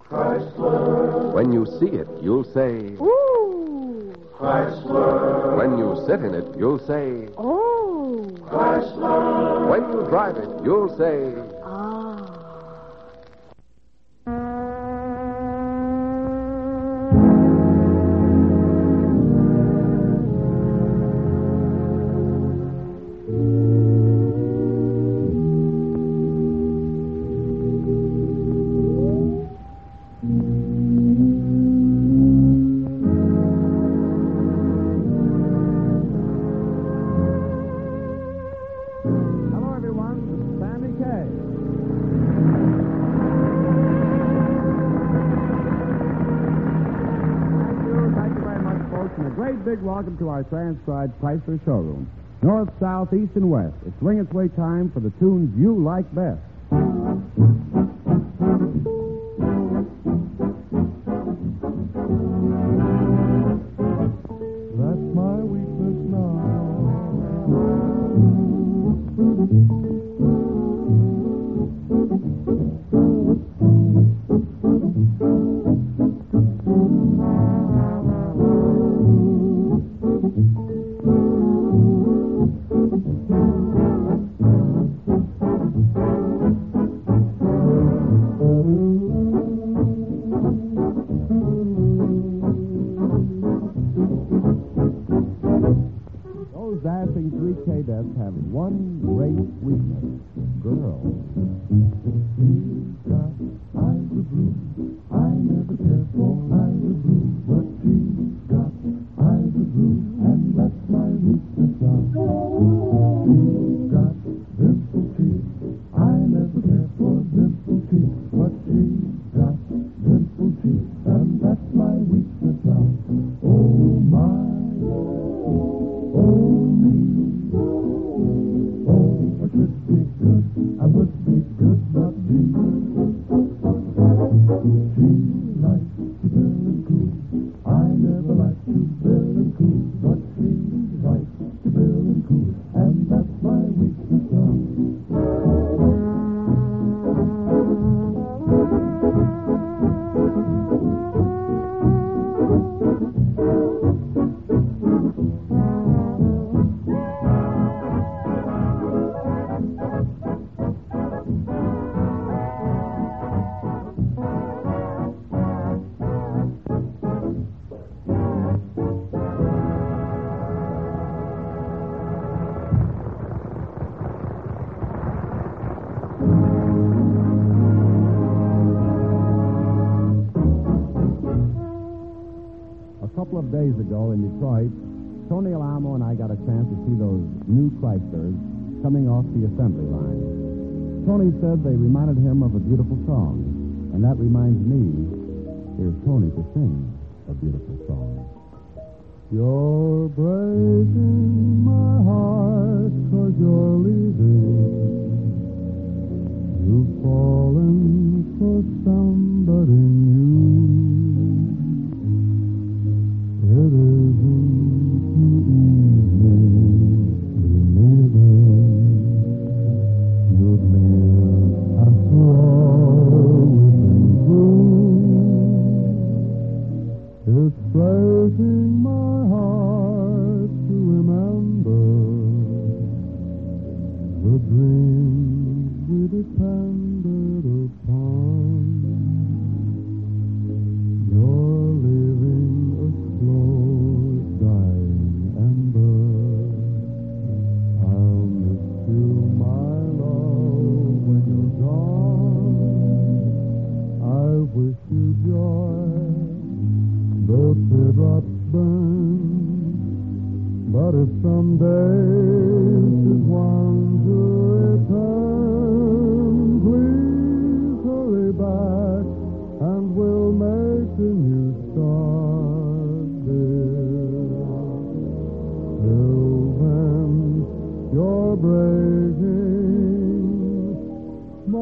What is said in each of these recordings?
Chrysler. When you see it, you'll say, Ooh. Chrysler. when you sit in it, you'll say, Oh. Chrysler. when you drive it, you'll say, Ah. Hello, everyone. This is Sammy Kaye. Thank you very much, folks, and a great big welcome to our transcribed Chrysler showroom. North, south, east, and west. It's ring its way time for the tunes you like best. That's my weakness Those dashing three cadets have one great weakness. Girls. She's got eyes of blue. I never cared for eyes of blue, but she's got eyes of blue, and that's my weakness now. She's got dimple cheeks. I never cared for dimple cheeks, but she's got dimple cheeks, and that's my weakness now. Oh my. Oh, me. Oh, I should be good. I would be good, but me. She likes to bill and coo. I never liked to bill and coo, but she likes to bill and coo, and that's my weakness now. A couple of days ago in Detroit, Tony Alamo and I got a chance to see those new Chryslers coming off the assembly line. Tony said they reminded him of a beautiful song, and that reminds me, here's Tony to sing a beautiful song. You're breaking my heart 'cause you're leaving. You've fallen for somebody new. It isn't too easy living. You'd live after all we've been through. It's breaking my heart to remember the dreams we depended upon. You're living a slow, dying ember. I'll miss you, my love, when you're gone. I wish you joy, though teardrops burn. But if someday should one to return, please hurry back, and we'll make a new start, dear. Till then, you're breaking my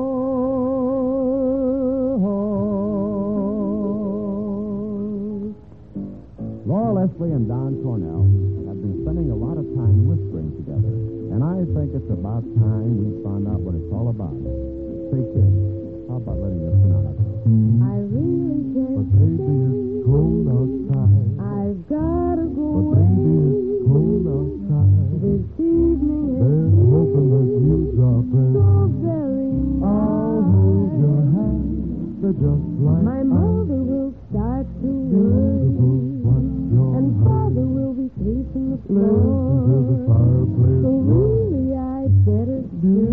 heart. Laura Leslie and Don Cornell have been spending a lot of time whispering together, and I think it's about time we found out what it's all about. Say, kid, how about letting us in on it? I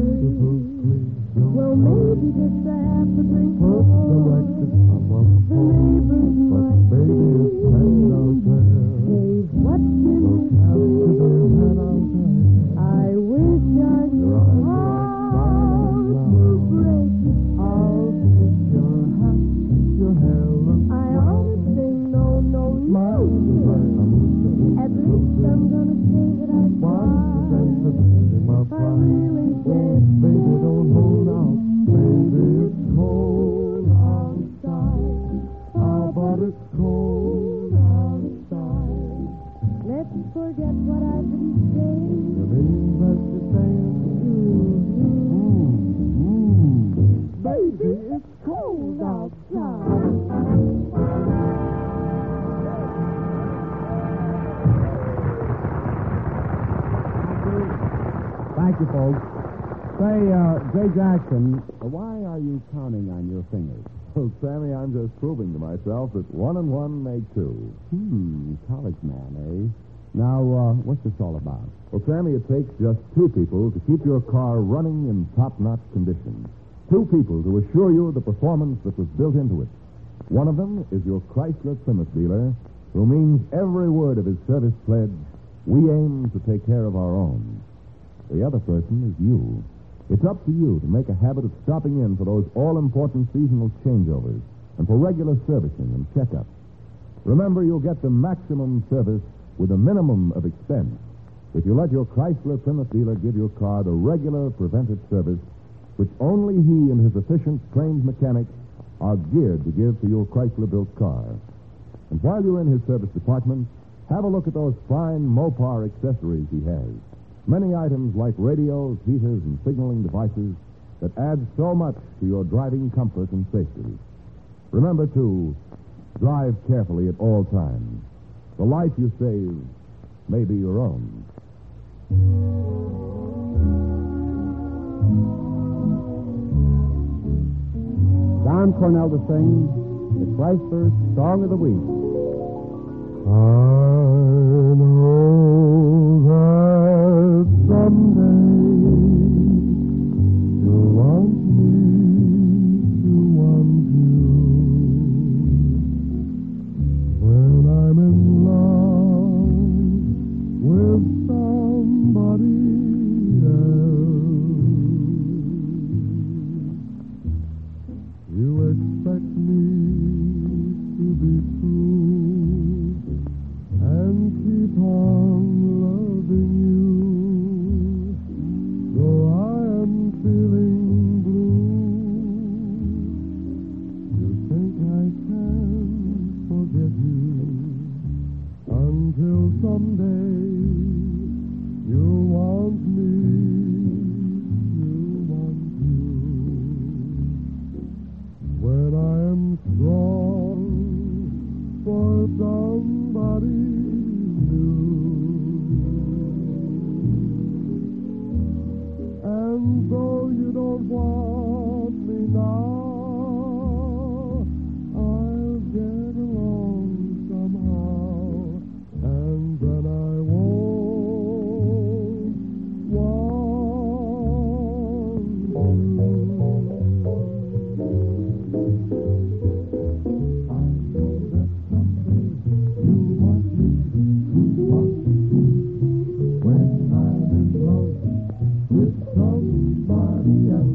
Well, maybe just a half a drink more. The neighbors might. Baby, it's cold out there. Hey, what can Look you after do? the head out there. I wish I Your could eyes heart are to crying break its I'll heart. fix your hat, your hair looks I ought to say no, no, no. At least I'm gonna say that I tried. I really did. Baby, don't hold out. Baby, it's cold outside. How about it's cold outside? Let's forget what I've been saying. You mean that you're saying, Baby, it's cold outside. Thank you, folks. Say, Jay Jackson, why are you counting on your fingers? Well, Sammy, I'm just proving to myself that 1 and 1 make 2. College man, eh? Now, what's this all about? Well, Sammy, it takes just 2 people to keep your car running in top-notch condition. 2 people to assure you of the performance that was built into it. One of them is your Chrysler Plymouth dealer, who means every word of his service pledge, we aim to take care of our own. The other person is you. It's up to you to make a habit of stopping in for those all-important seasonal changeovers and for regular servicing and checkups. Remember, you'll get the maximum service with a minimum of expense if you let your Chrysler Plymouth dealer give your car the regular preventive service which only he and his efficient, trained mechanics are geared to give to your Chrysler-built car. And while you're in his service department, have a look at those fine Mopar accessories he has. Many items like radios, heaters, and signaling devices that add so much to your driving comfort and safety. Remember, too, drive carefully at all times. The life you save may be your own. Don Cornell to sing the Chrysler Song of the Week. I know that someday you'll want me to want you. When I'm in love with somebody else, you expect me to be true and keep on loving you. Though I am feeling blue, you think I can forget you until someday you'll want me, you want you. When I am strong for somebody new, and though you don't want me now, I'll get along somehow, and then I won't want you. I know that someday you want me to want you. When I'm in love with somebody else,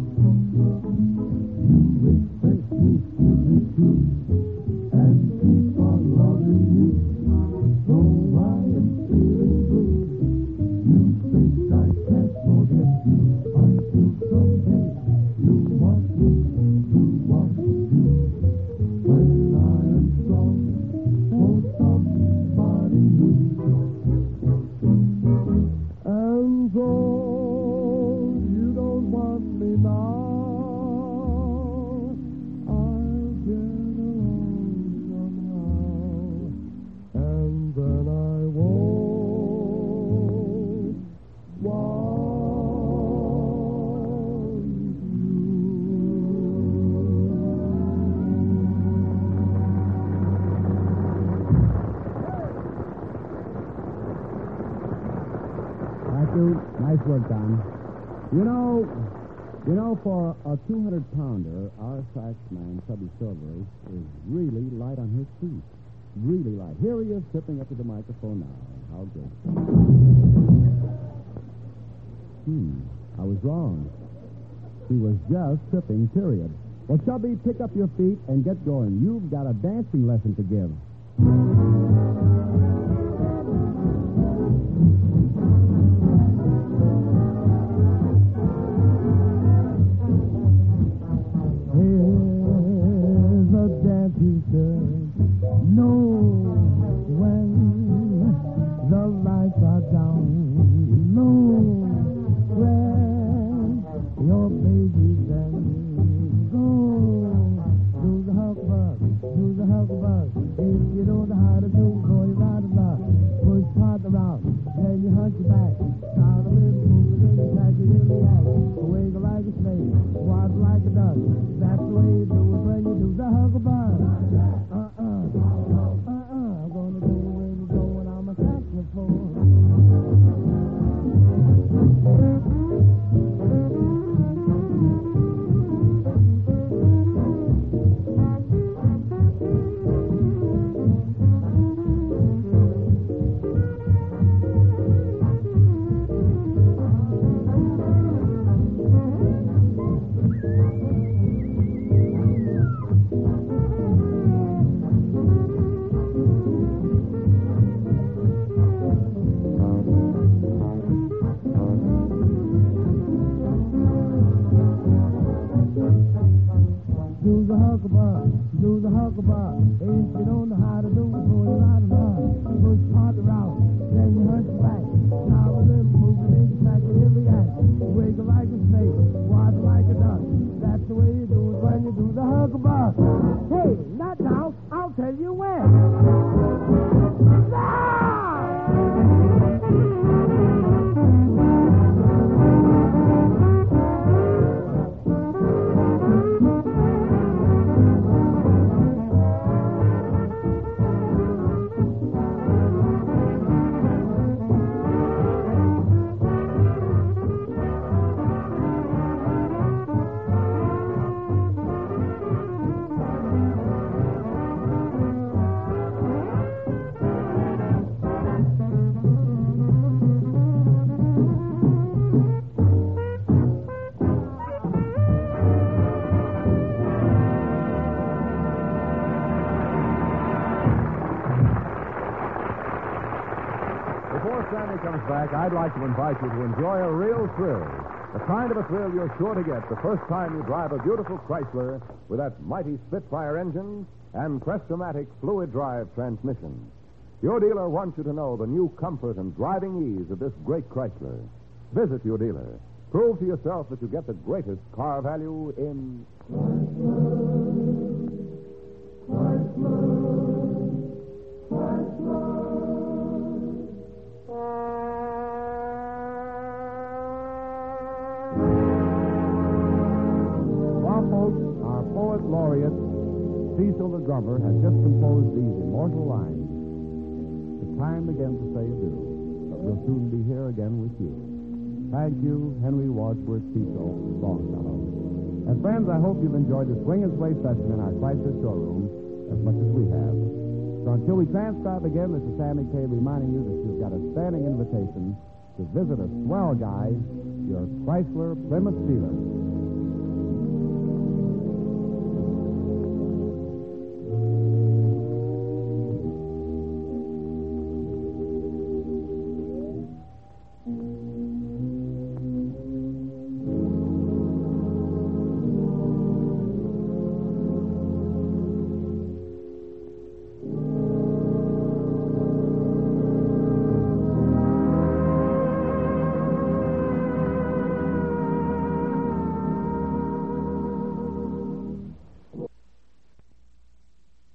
you expect me to be true and keep on loving you. Though I am feeling blue, you think I can't forget you until someday you want me to want you. When I am strong for somebody new, and though you don't want me now, I'll get along somehow, and then I won't want you. Thank you. Nice work, Don. You know, for a 200-pounder, our saxman, Chubby Silver, is really light on his feet. Really light. Here he is tripping up to the microphone now. How good. I was wrong. He was just tripping, period. Well, Chubby, pick up your feet and get going. You've got a dancing lesson to give. Here's a dancing should know when the lights are down. Know when your baby's dead. Go do the huckleberry, do the huckleberry. If you don't know how to do it, go you right about. Push part around, then you hunch your back. Start a little move, then you tack it in the act. Wiggle like a snake, waddle like a duck. That's the way you do it when you do the huckleberry. I'm gonna do it when you go when I'm a saxophone. Do the huckleberry. If you don't know how to do it, go you right about. Push part around, then you hunch back. Now a little move, then you tack it in the act. Wiggle like a snake, waddle like a duck. That's the way you do it when you do the huckleberry. Hey, not now. I'll tell you when. Before Sammy comes back, I'd like to invite you to enjoy a real thrill. The kind of a thrill you're sure to get the first time you drive a beautiful Chrysler with that mighty Spitfire engine and Crestomatic fluid drive transmission. Your dealer wants you to know the new comfort and driving ease of this great Chrysler. Visit your dealer. Prove to yourself that you get the greatest car value in... Well, folks, our poet laureate, Cecil the drummer, has just composed these immortal lines. It's time again to say adieu, but we'll soon be here again with you. Thank you, Henry Wadsworth Cecil, Longfellow. And friends, I hope you've enjoyed the Swing and Sway session in our Chrysler showroom as much as we have. So until we transcribe again, this is Sammy Kaye reminding you that you've got a standing invitation to visit a swell guy, your Chrysler Plymouth dealer.